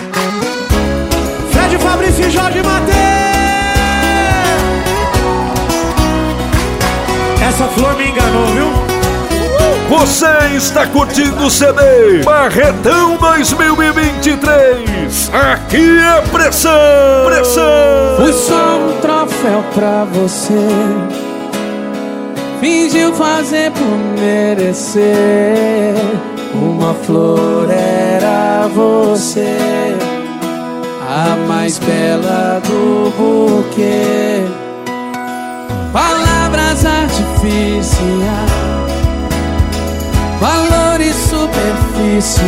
Fred, Fabrício e Jorge Mateus. Essa flor me enganou, viu? Você está curtindo o CD Barretão 2023. Aqui é pressão, pressão. Fui só um troféu pra você, fingiu fazer por merecer. Uma flor era você, a mais bela do buquê. Palavras artificiais, valores superficiais.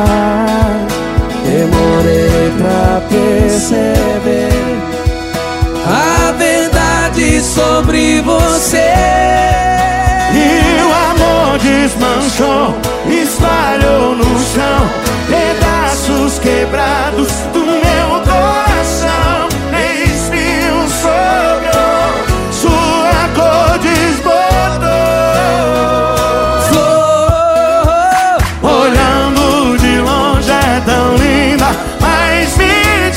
Demorei pra perceber a verdade sobre você. E o amor desmanchou, espalhou no chão pedaços quebrados do meu coração. Espinho sobrou, sua cor desbotou. Flor, olhando de longe é tão linda, mas me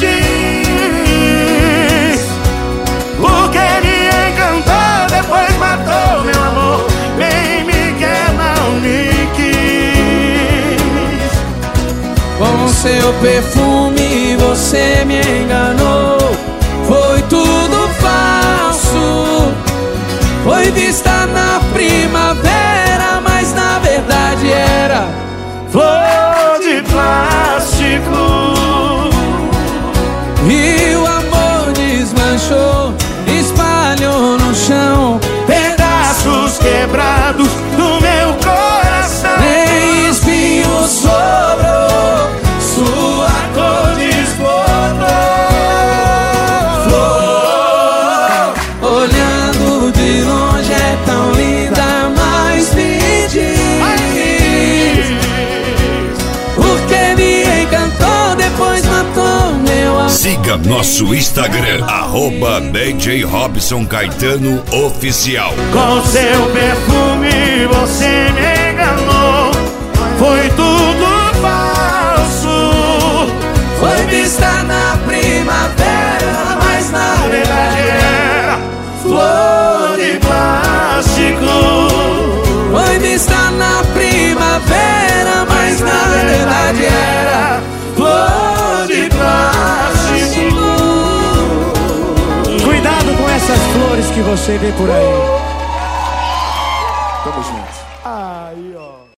diz por que me encantou, depois matou meu amor. Nem me quer, não me quis. com seu perfume você me enganou. Foi tudo falso, foi vista na primavera, mas na verdade era Flor de plástico. E o amor desmanchou, espalhou no chão Pedaços quebrados do meu coração. nem espinho sobrou, Sua cor desbotou. flor. Olhando de longe é tão linda, mas me diz por que me encantou, depois matou meu amor. Siga nosso Instagram, @DJ Robson Caetano Oficial. Com seu perfume você me enganou. Foi tudo falso. Foi vista na primavera, mas na verdade Era flor de plástico. foi vista na primavera, mas na verdade era Flor de plástico. Cuidado com essas flores que você vê por aí.